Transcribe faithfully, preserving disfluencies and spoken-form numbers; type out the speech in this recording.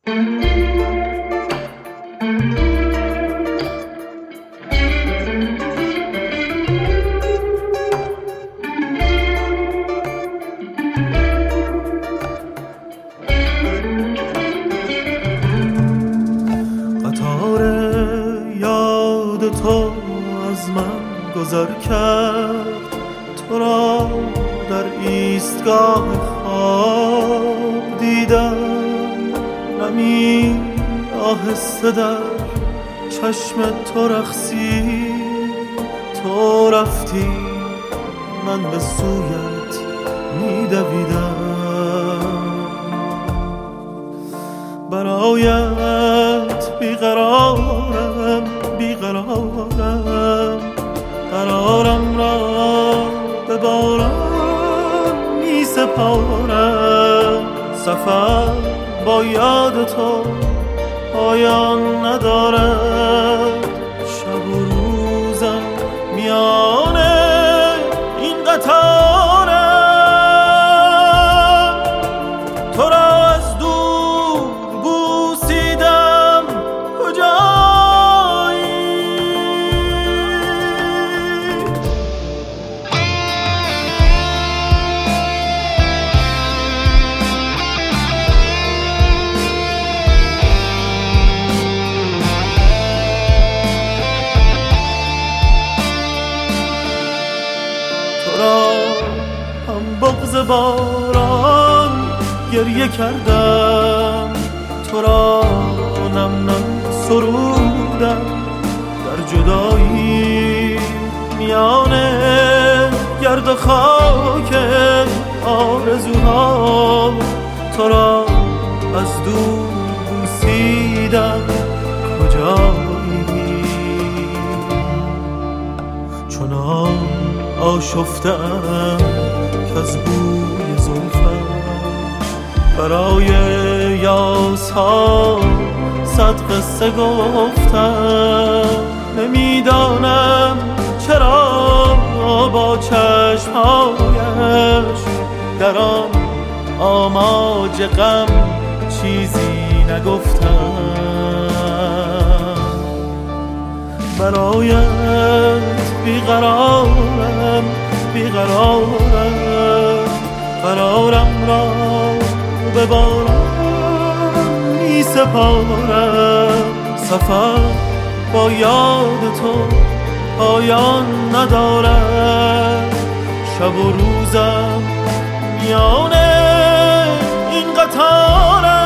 تو از من گذر کرد، تو را در ایستگاه خواب دیدم، نمی آهسته در چشم تو رقصید، تو رفتی من به سویت می دویدم، برایت بیقرارم بیقرارم، قرارم را به باران می سپارم، سفر با یاد تو پایان ندارد، شب و روزم میان این قطارم، تو را از دور بوسیدم کجایی؟ تو را هم بغض باران گریه کردم، تو را نم نم سرودم در جدایی، میان گرد و خاک آرزوها، تو را از دور بوسیدم کجایی؟ چنان آشفته‌ام کز بوی زلفت برای یاس‌ها صد قصه گفتم، نمیدانم چرا با چشمهایش در آن آماج غم چیزی نگفتم، برایت بیقرارم بیقرارم، قرارم را به باران می سپارم، سفر با یاد تو پایان ندارد، شب و روزم میان این قطارم.